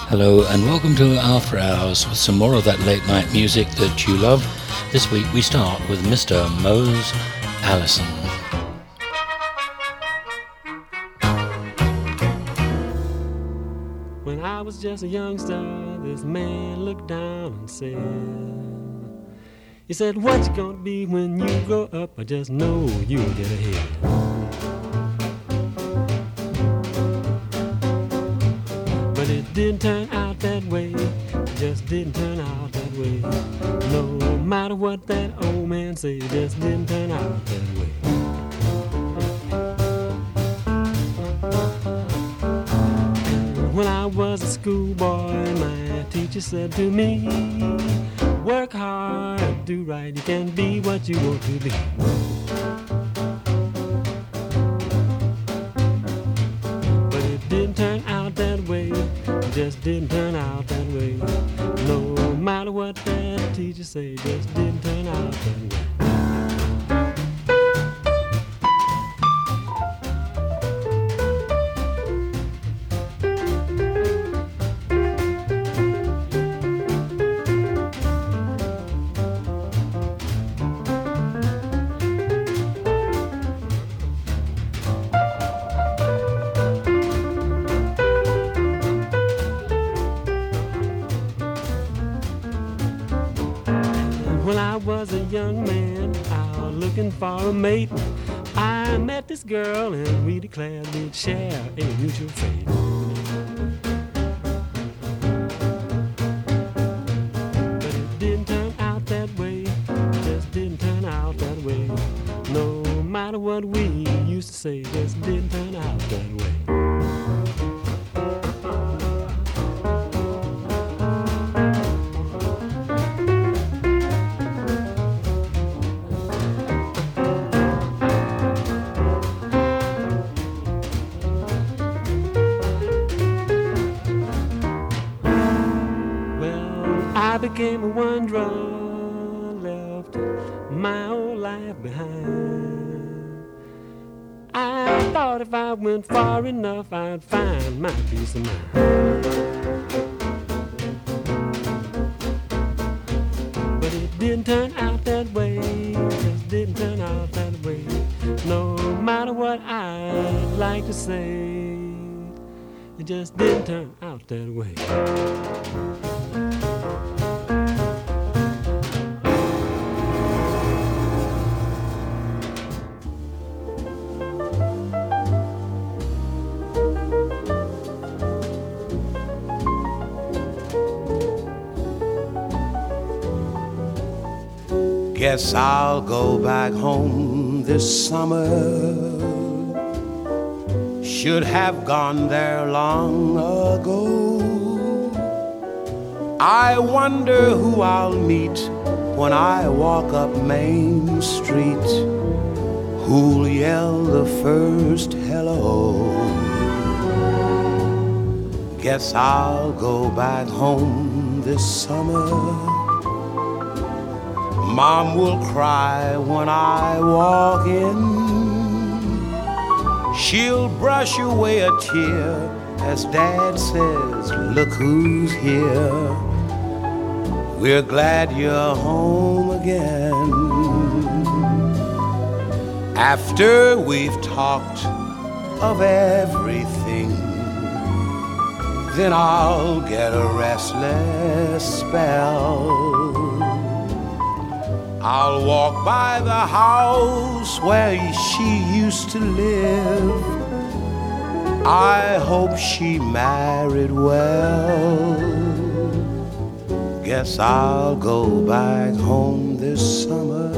Hello and welcome to After Hours with some more of that late night music that you love. This week we start with Mr. Mose Allison. When I was just a youngster, this man looked down and said, he said, what you gonna be when you grow up? I just know you'll get ahead. But it didn't turn out that way. It just didn't turn out that way. No matter what that old man said, it just didn't turn out that way. When I was a schoolboy, my teacher said to me, work hard, do right, you can be what you want to be. But it didn't turn out that way, it just didn't turn out that way. No matter what that teacher said, it just didn't turn out that way. Was a young man out looking for a mate. I met this girl and we declared we'd share a mutual fate. But it didn't turn out that way, it just didn't turn out that way. No matter what we used to say, it just didn't turn out that way. Became a wanderer, left my old life behind. I thought if I went far enough, I'd find my peace of mind. But it didn't turn out that way, it just didn't turn out that way. No matter what I'd like to say, it just didn't turn out that way. Guess I'll go back home this summer. Should have gone there long ago. I wonder who I'll meet when I walk up Main Street. Who'll yell the first hello? Guess I'll go back home this summer. Mom will cry when I walk in. She'll brush away a tear as Dad says, look who's here. We're glad you're home again. After we've talked of everything, then I'll get a restless spell. I'll walk by the house where she used to live. I hope she married well. Guess I'll go back home this summer.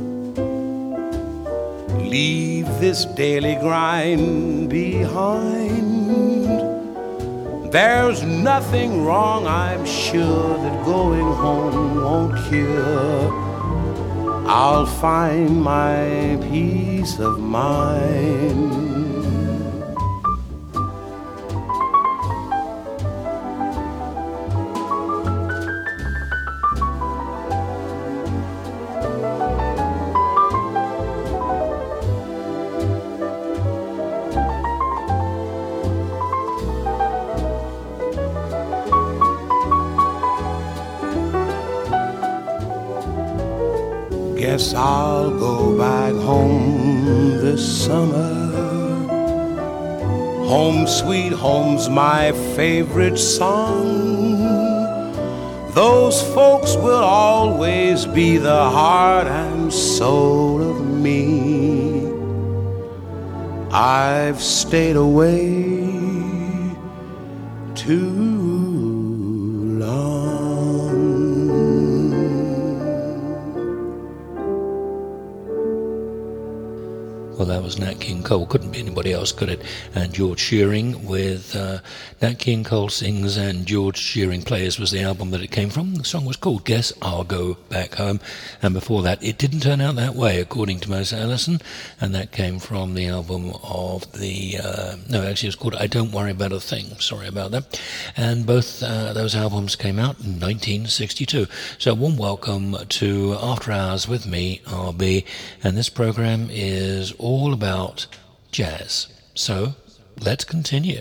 Leave this daily grind behind. There's nothing wrong, I'm sure, that going home won't cure. I'll find my peace of mind. Guess I'll go back home this summer. Home sweet home's my favorite song. Those folks will always be the heart and soul of me. I've stayed away too long. Well, that was Nat King Cole. Couldn't be anybody else, could it? And George Shearing with Nat King Cole Sings and George Shearing Plays was the album that it came from. The song was called Guess I'll Go Back Home. And before that, It Didn't Turn Out That Way, according to Mose Allison. And that came from the album of the... no, actually, it was called I Don't Worry About a Thing. Sorry about that. And both those albums came out in 1962. So warm welcome to After Hours with me, RB. And this program is all about jazz. So let's continue.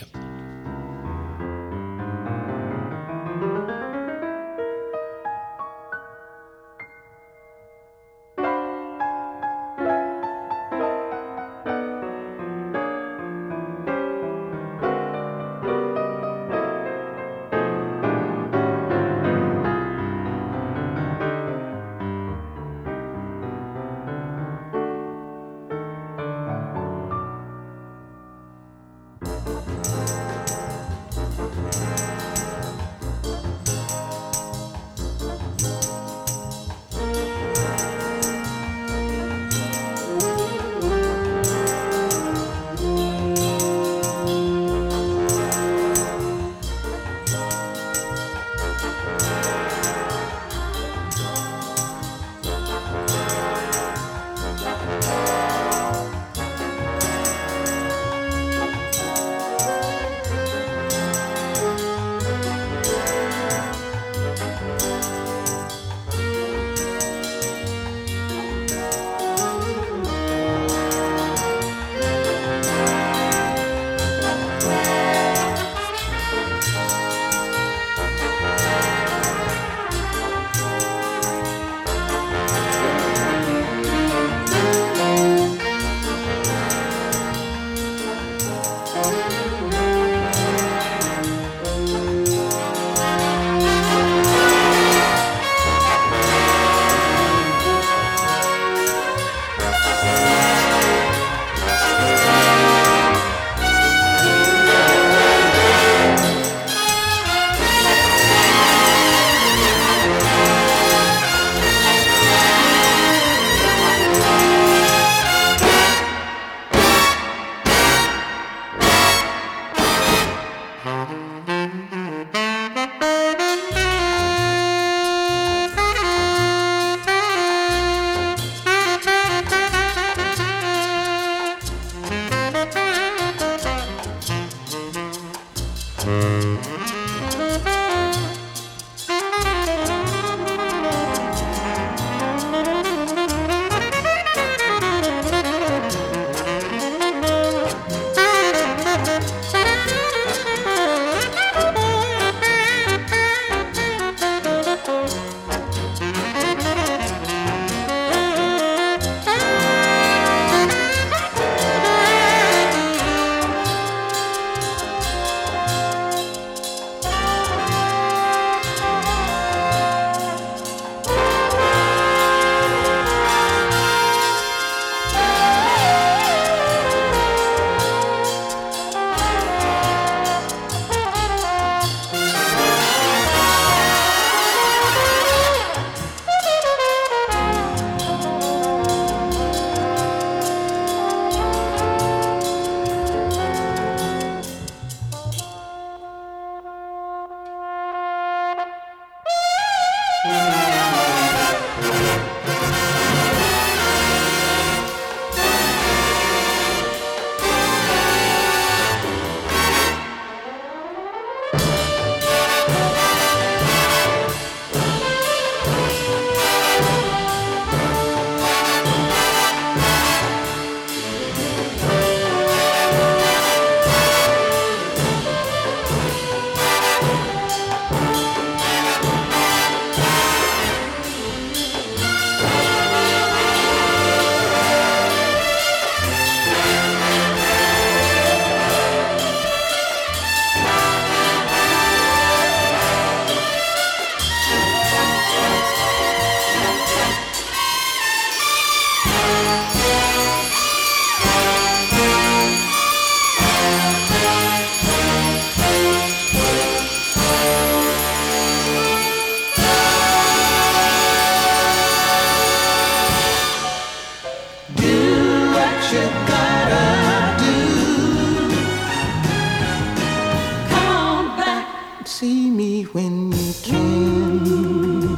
see me when you can.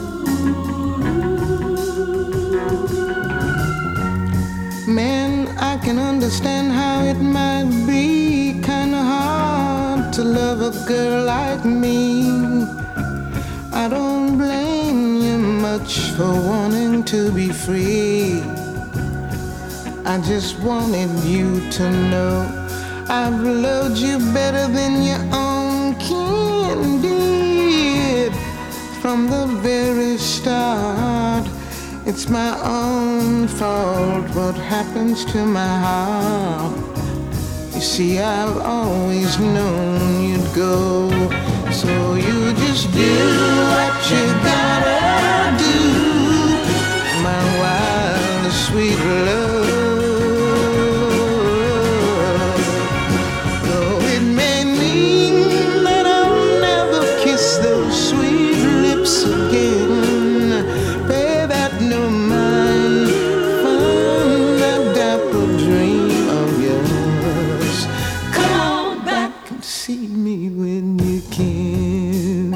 Man, I can understand how it might be kinda hard to love a girl like me. I don't blame you much for wanting to be free. I just wanted you to know I've loved you better than your own kin did. From the very start, it's my own fault what happens to my heart. You see, I've always known you'd go, so you just do what you gotta do, my wild, sweet love. Though it may mean that I'll never kiss those sweet lips again, pay that no mind, find that dapple dream of yours. Come on back and see me when you can.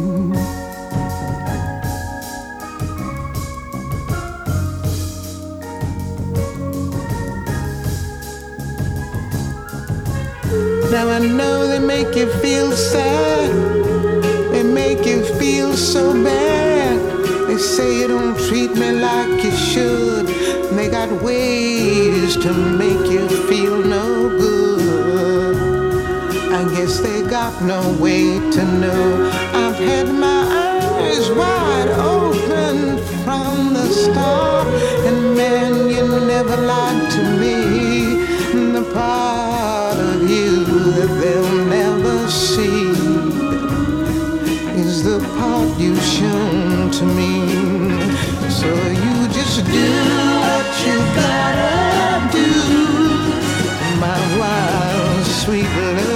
Now I know they make you feel sad, they make you feel so bad. They say you don't treat me like you should, they got ways to make you feel no good. I guess they got no way to know I've had my eyes wide open from the start. And man, you never lied to me. The part of you that they'll never see is the part you've shown to me. So you just do what you gotta do, my wild, sweet love.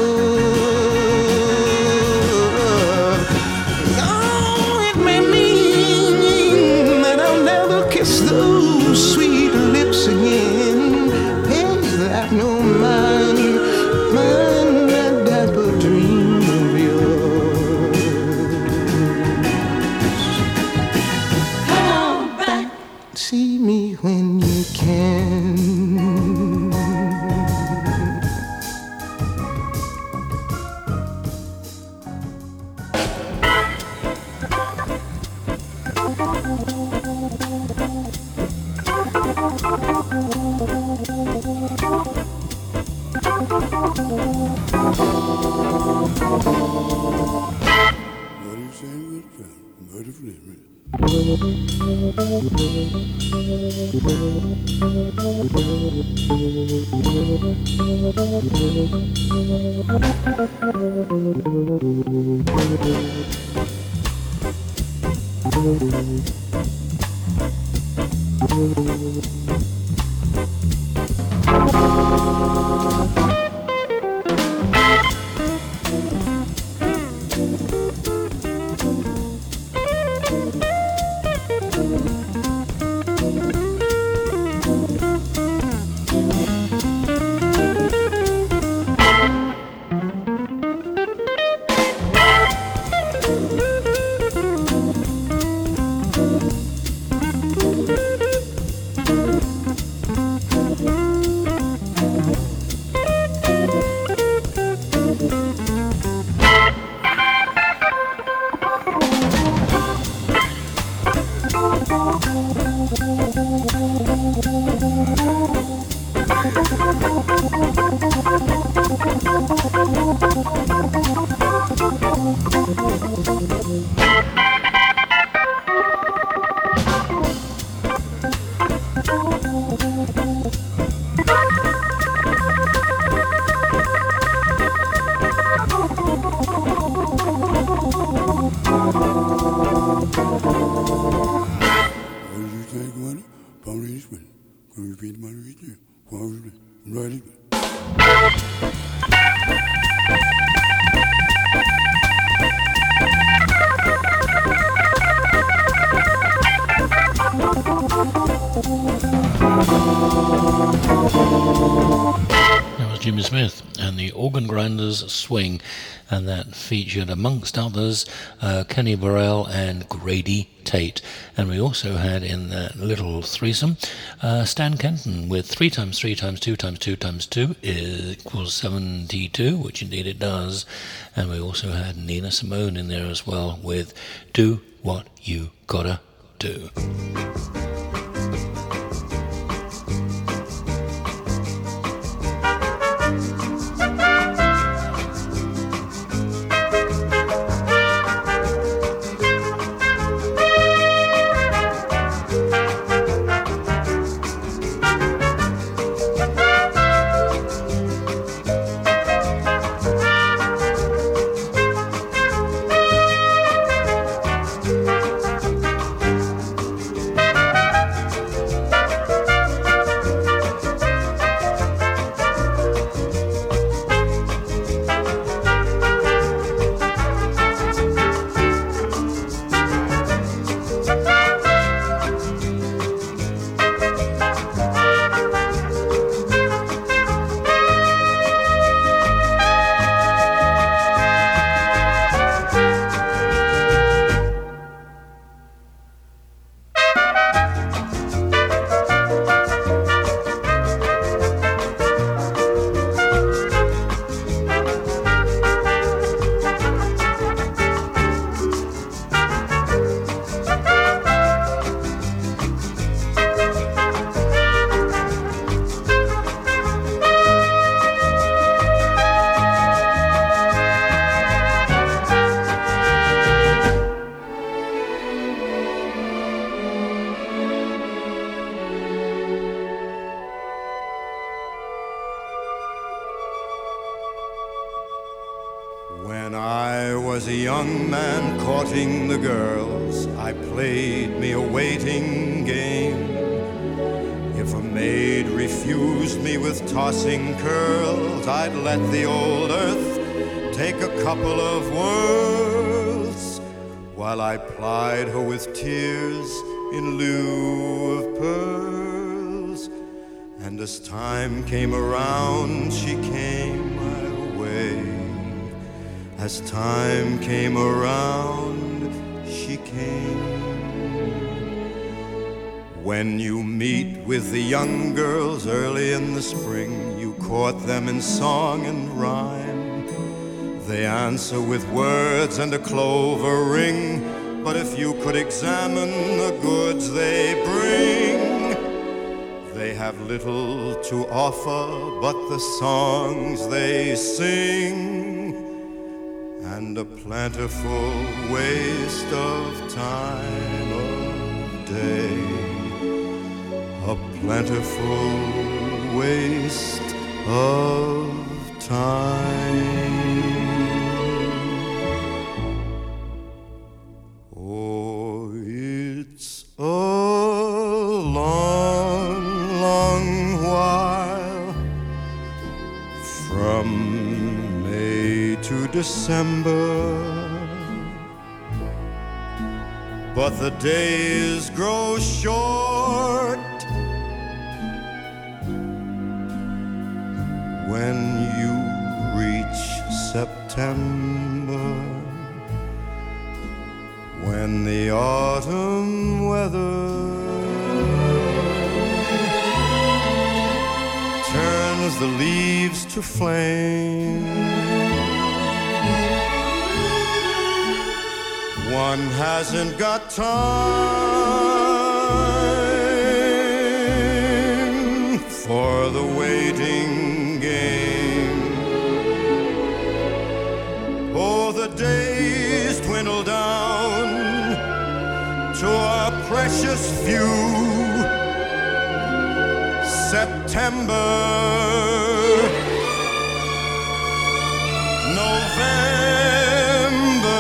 Oh, it may mean that I'll never kiss those sweet lips again. Pay that no mind, mind that dapper dream of yours. Come on back, see me when you can. the Organ Grinders Swing, and that featured, amongst others, Kenny Burrell and Grady Tate. And we also had in that little threesome Stan Kenton with 3 times 3 times 2 times 2 times 2 equals 72, which indeed it does. And we also had Nina Simone in there as well with Do What You Gotta Do. When I was a young man courting the girls, I played me a waiting game. If a maid refused me with tossing curls, I'd let the old earth take a couple of whirls, while I plied her with tears in lieu of pearls. And as time came around, she came my way. As time came around, she came. When you meet with the young girls early in the spring, you court them in song and rhyme. They answer with words and a clover ring, but if you could examine the goods they bring, they have little to offer but the songs they sing, and a plentiful waste of time of day, a plentiful waste of time. Oh, it's a long, long while from May to December, but the days grow short when you reach September, when the autumn weather turns the leaves to flame. One hasn't got time for the waiting game. Oh, the days dwindle down to a precious few. September, November,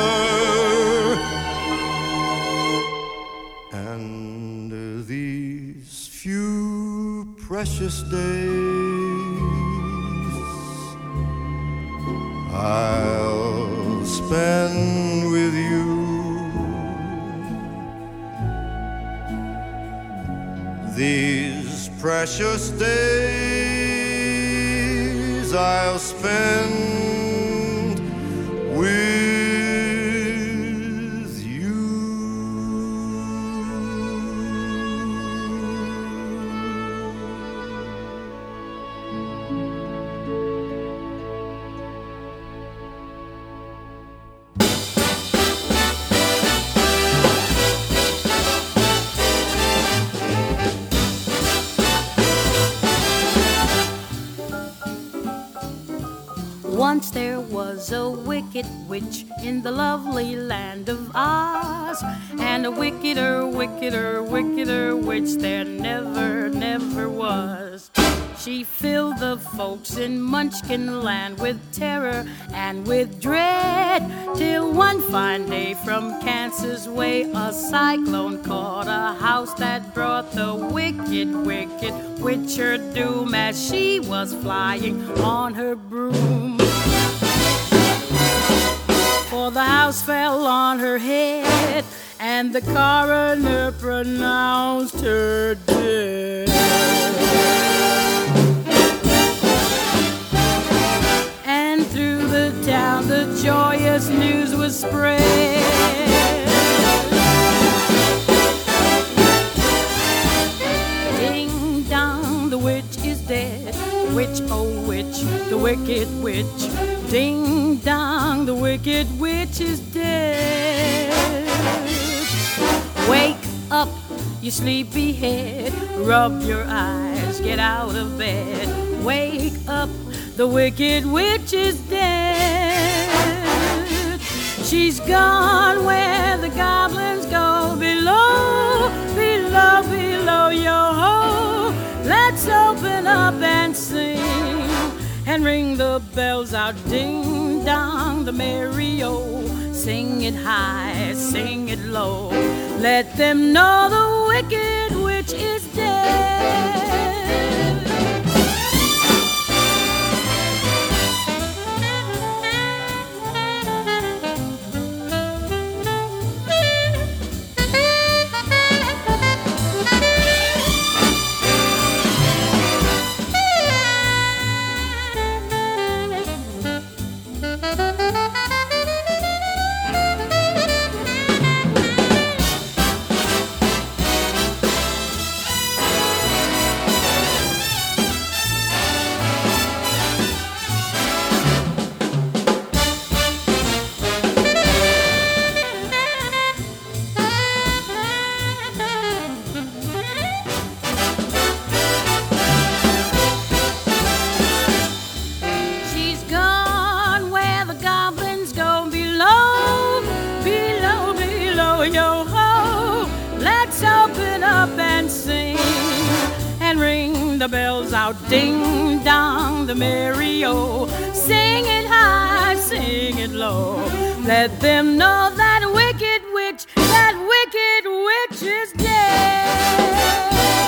and these few precious days I'll spend with you. These precious days I'll spend with you. Once there was a wicked witch in the lovely land of Oz, and a wickeder, wickeder, wickeder witch there never was. She filled the folks in Munchkin land with terror and with dread, till one fine day from Kansas way a cyclone caught a house that brought the wicked, wicked witch her doom as she was flying on her broom. For the house fell on her head, and the coroner pronounced her dead. And through the town the joyous news was spread. Ding dong, the witch is dead. Witch, oh witch, the wicked witch. Ding dong, the wicked witch is dead. Wake up, you sleepy head. Rub your eyes, get out of bed. Wake up, the wicked witch is dead. She's gone where the goblins go. Below, below, below, yo-ho. Let's open up and sing and ring the bells out, ding dong, the merry-o. Sing it high, sing it low. Let them know the wicked witch is dead. The bells out, ding dong, the merry-o. Sing it high, sing it low. Let them know that wicked witch is dead.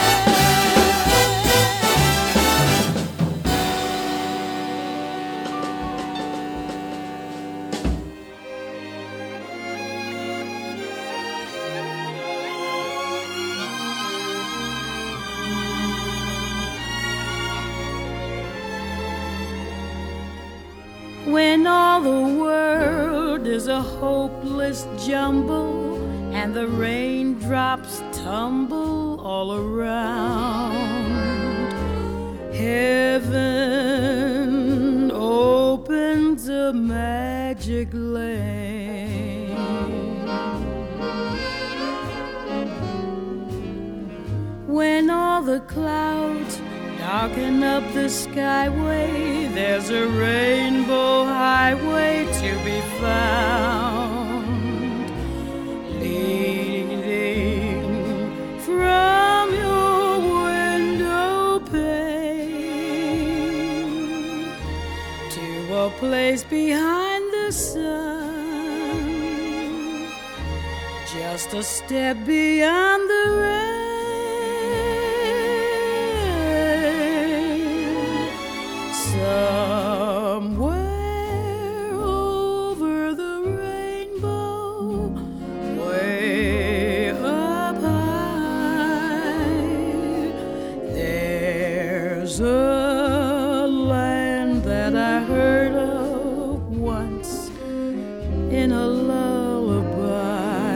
When all the world is a hopeless jumble and the raindrops tumble all around, heaven opens a magic lane. When all the clouds darken up the skyway, there's a rainbow highway to be found, leading from your window pane to a place behind the sun, just a step beyond the rain. Somewhere over the rainbow, way up high, there's a land that in a lullaby.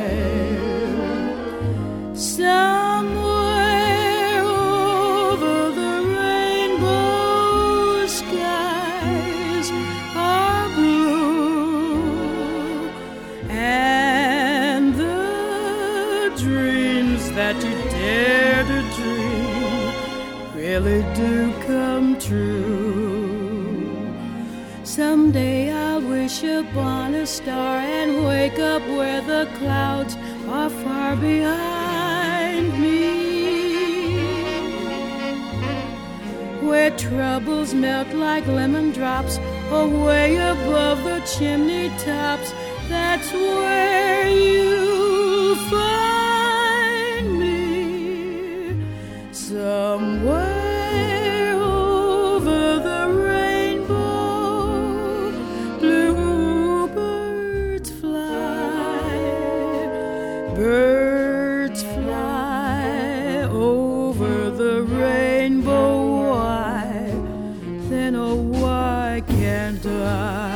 Somewhere over the rainbow skies are blue, and the dreams that you dare to dream really do come true. Someday I'll wish upon a star and wake up where the clouds are far behind me, where troubles melt like lemon drops away above the chimney tops. That's where you'll find me, somewhere over the rainbow. Bluebirds fly, birds fly over the rainbow. Why, then oh why can't I?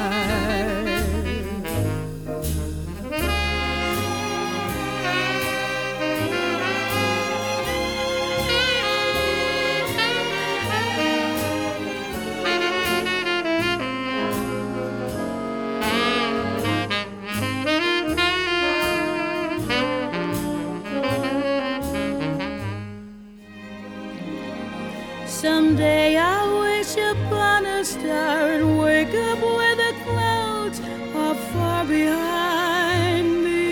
Someday I'll wish upon a star and wake up where the clouds are far behind me,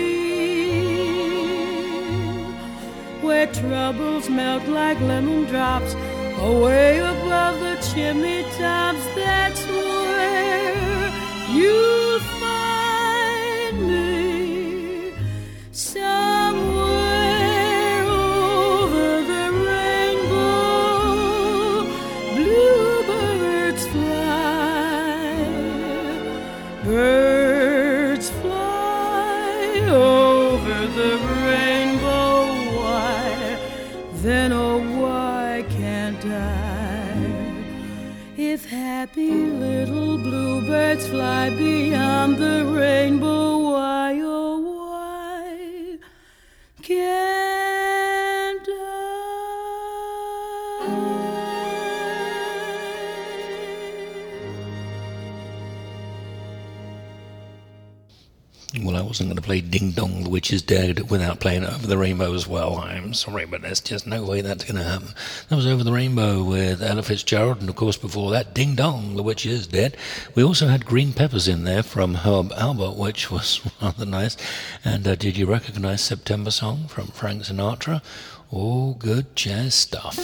where troubles melt like lemon drops away above the chimney tops. That's where you'll find me, somewhere over the rainbow. Bluebirds fly, birds fly over the rainbow. Why, then oh why can't I? If happy little bluebirds fly beyond the rainbow, why oh why can't I? Well, I wasn't going to play Ding Dong, the Witch is Dead without playing Over the Rainbow as well. I'm sorry, but there's just no way that's going to happen. That was Over the Rainbow with Ella Fitzgerald, and of course before that, Ding Dong, the Witch is Dead. We also had Green Peppers in there from Herb Alpert, which was rather nice. And did you recognize September Song from Frank Sinatra? All good jazz stuff.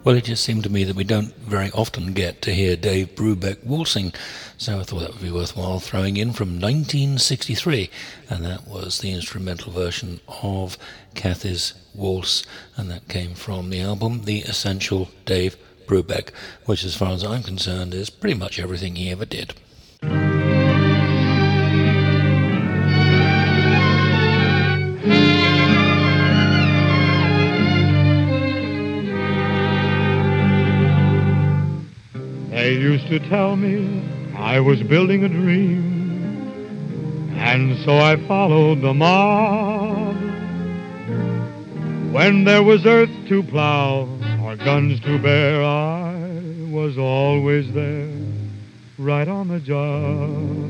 Well, it just seemed to me that we don't very often get to hear Dave Brubeck waltzing, so I thought that would be worthwhile throwing in from 1963, and that was the instrumental version of Kathy's Waltz, and that came from the album The Essential Dave Brubeck, which as far as I'm concerned is pretty much everything he ever did. They used to tell me I was building a dream, and so I followed the mob. When there was earth to plow or guns to bear, I was always there, right on the job.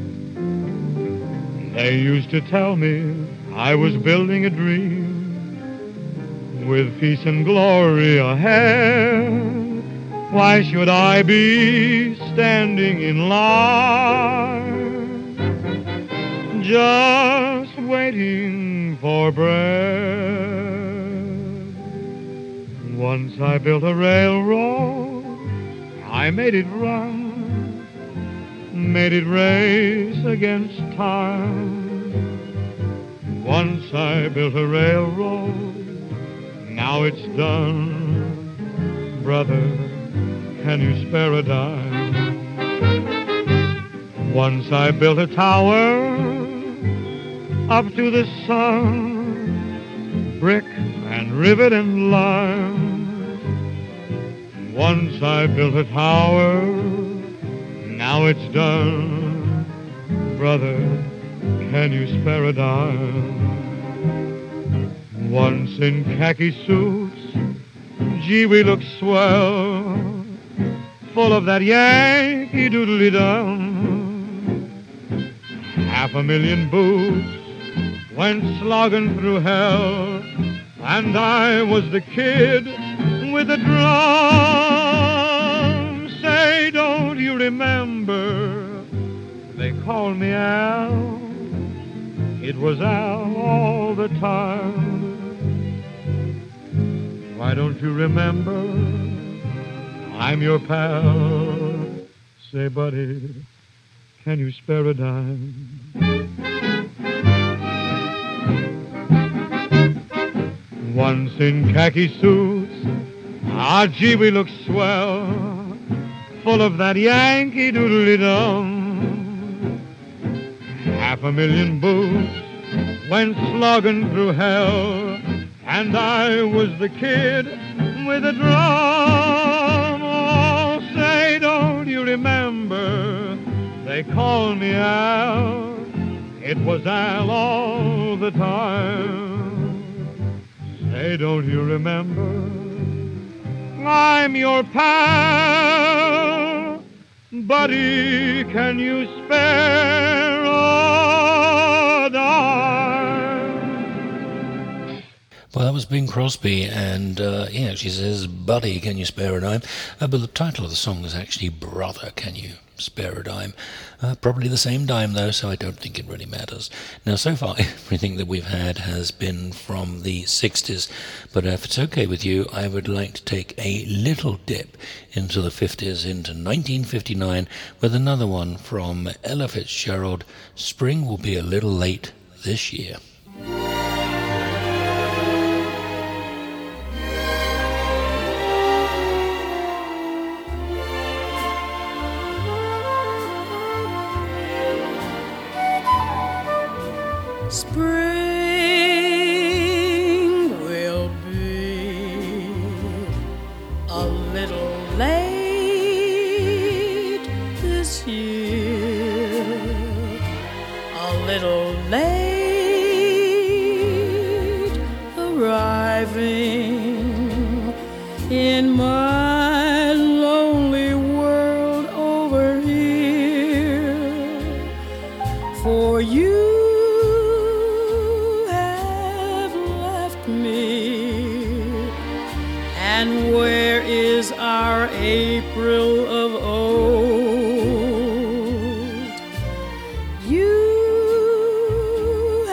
They used to tell me I was building a dream, with peace and glory ahead. Why should I be standing in line, just waiting for bread? Once I built a railroad, I made it run, made it race against time. Once I built a railroad, now it's done. Brother, can you spare a dime? Once I built a tower up to the sun, brick and rivet and lime. Once I built a tower, now it's done. Brother, can you spare a dime? Once in khaki suits, gee, we look swell, full of that Yankee doodly-dum. 500,000 boots went slogging through hell, and I was the kid with the drum. Say, don't you remember, they called me Al. It was Al all the time. Why don't you remember, I'm your pal. Say, buddy, can you spare a dime? Once in khaki suits, ah, gee, we look swell, full of that Yankee doodly-dum. 500,000 boots went slogging through hell, and I was the kid with a drum. Oh, say, don't you remember, they called me Al. It was Al all the time. Say, don't you remember, I'm your pal. Buddy, can you spare a dime? Well, that was Bing Crosby, and he actually says, Buddy, can you spare a dime? But the title of the song is actually Brother, can you spare a dime? Probably the same dime, though, so I don't think it really matters. Now, so far, everything that we've had has been from the 60s, but if it's okay with you, I would like to take a little dip into the 50s, into 1959, with another one from Ella Fitzgerald, Spring Will Be a Little Late This Year. Spring will be a little late this year, a little late arriving in my lonely world over here. For you and where is our April of old? You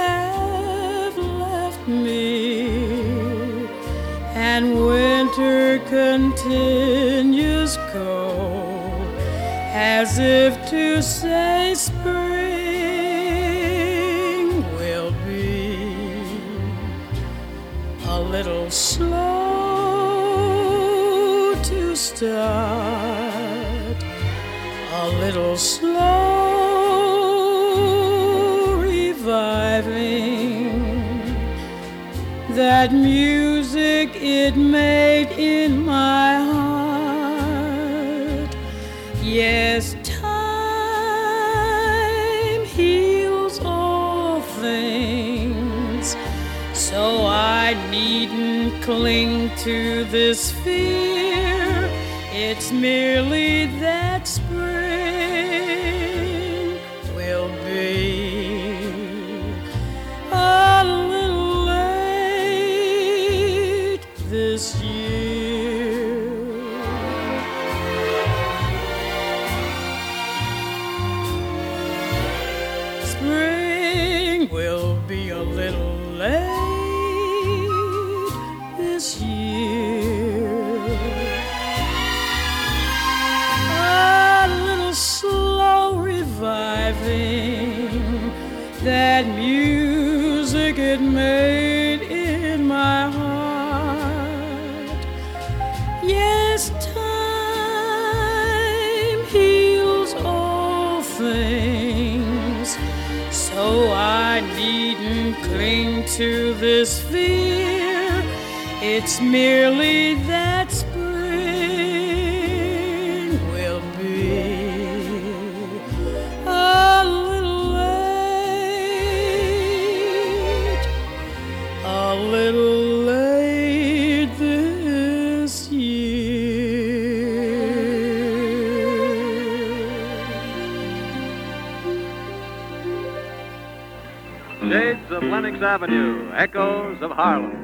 have left me, and winter year continues cold, as if to say spring will be a little slow to start, a little slow reviving that music it made in my heart. Yes, time heals all things, so I needn't cling to this fear. It's merely that spring will be a little late this year. Spring will be a little late this year. A little slow reviving that music it made in my heart. Yes, time heals all things, so I needn't cling to this fear. It's merely that spring will be a little late, a little late this year. Shades of Lenox Avenue, echoes of Harlem.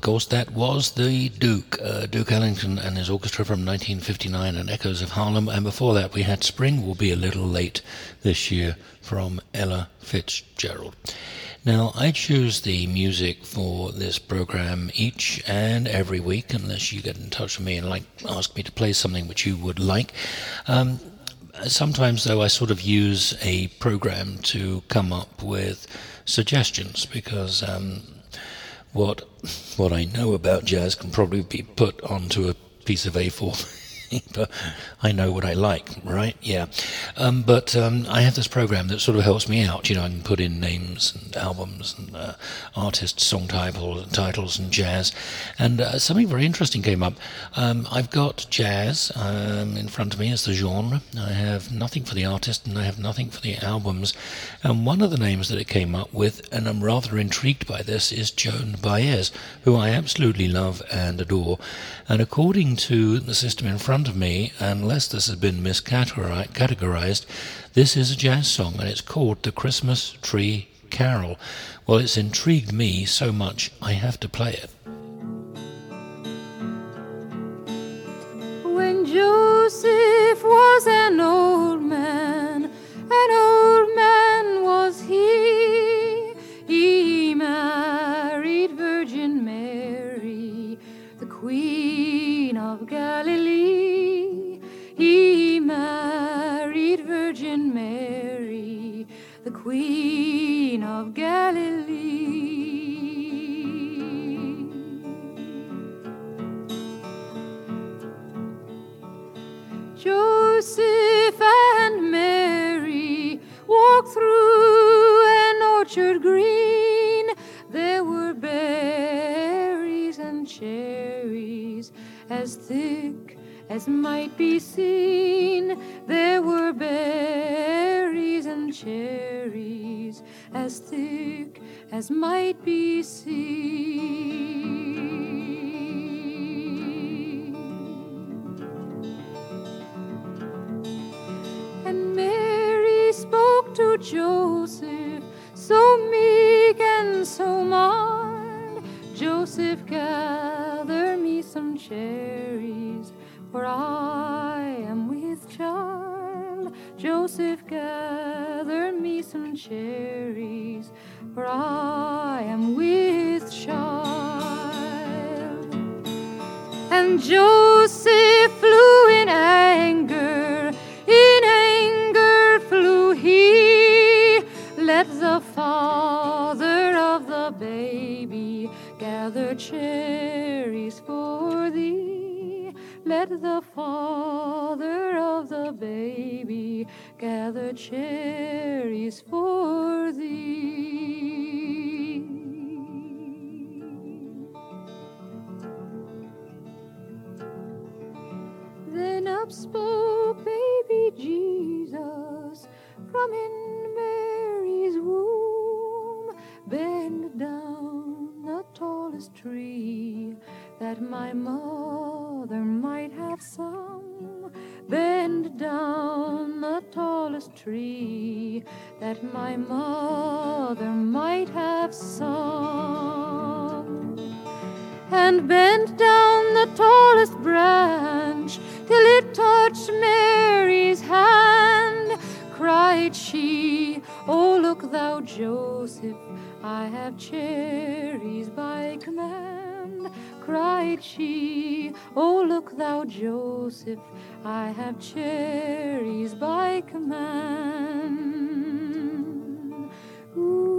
course, that was the Duke, Duke Ellington and his orchestra from 1959 and Echoes of Harlem. And before that, we had Spring Will Be a Little Late this year from Ella Fitzgerald. Now, I choose the music for this program each and every week, unless you get in touch with me and ask me to play something which you would like. Sometimes, though, I sort of use a program to come up with suggestions, because what I know about jazz can probably be put onto a piece of A4. But I know what I like, right? Yeah. But I have this program that sort of helps me out. I can put in names and albums and artists, song titles and jazz. And something very interesting came up. I've got jazz in front of me as the genre. I have nothing for the artist and I have nothing for the albums. And one of the names that it came up with, and I'm rather intrigued by this, is Joan Baez, who I absolutely love and adore. And according to the system in front of me, unless this has been miscategorized, this is a jazz song and it's called The Christmas Tree Carol. Well, it's intrigued me so much I have to play it. When Joseph was an old man was he married Virgin Mary, the Queen of Galilee. He married Virgin Mary, the Queen of Galilee. Joseph and Mary walked through an orchard green. There were berries and cherries as thick as might be seen. There were berries and cherries as thick as might be seen. And Mary spoke to Joseph, so meek and so mild. Joseph, gather me some cherries, for I am with child. Joseph, gather me some cherries, for I am with child. And Joseph flew in anger flew he. Let the father of the baby gather cherries for thee. Let the father of the baby gather cherries for thee. Then up spoke baby Jesus from in Mary's womb. Bend down the tallest tree, that my mother might have some. Bend down the tallest tree, that my mother might have some. And bent down the tallest branch till it touched Mary's hand. Cried she, "Oh, look thou, Joseph, I have cherries by command." Cried she, "Oh, look thou, Joseph, I have cherries by command." Ooh.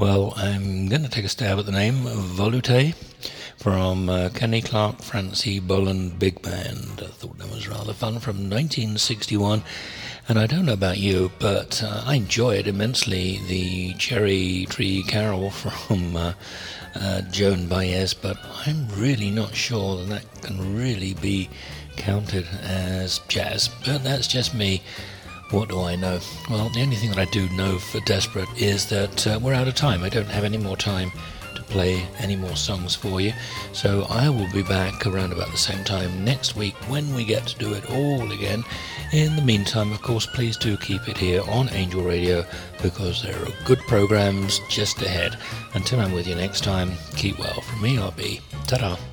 Well, I'm going to take a stab at the name Volute from Kenny Clark Francie Boland Big Band. I thought that was rather fun, from 1961. And I don't know about you, but I enjoyed immensely the Cherry Tree Carol from Joan Baez, but I'm really not sure that can really be counted as jazz. But that's just me. What do I know? Well, the only thing that I do know for Desperate is that we're out of time. I don't have any more time to play any more songs for you. So I will be back around about the same time next week when we get to do it all again. In the meantime, of course, please do keep it here on Angel Radio, because there are good programs just ahead. Until I'm with you next time, keep well. From me, I'll be. Ta-da.